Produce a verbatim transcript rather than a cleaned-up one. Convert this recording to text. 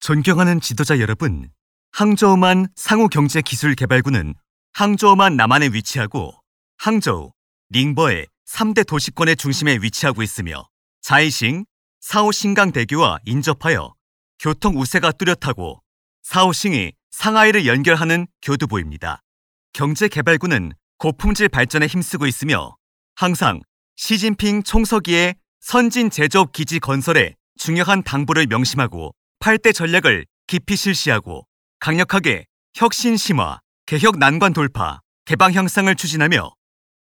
존경하는 지도자 여러분, 항저우만 상호경제기술개발구는 항저우만 남한에 위치하고 항저우, 닝버의 삼 대 도시권의 중심에 위치하고 있으며 자이싱, 사오신강대교와 인접하여 교통 우세가 뚜렷하고 사오싱이 상하이를 연결하는 교두보입니다. 경제개발구는 고품질 발전에 힘쓰고 있으며 항상 시진핑 총서기의 선진 제조업 기지 건설에 중요한 당부를 명심하고 팔 대 전략을 깊이 실시하고 강력하게 혁신 심화, 개혁 난관 돌파, 개방 향상을 추진하며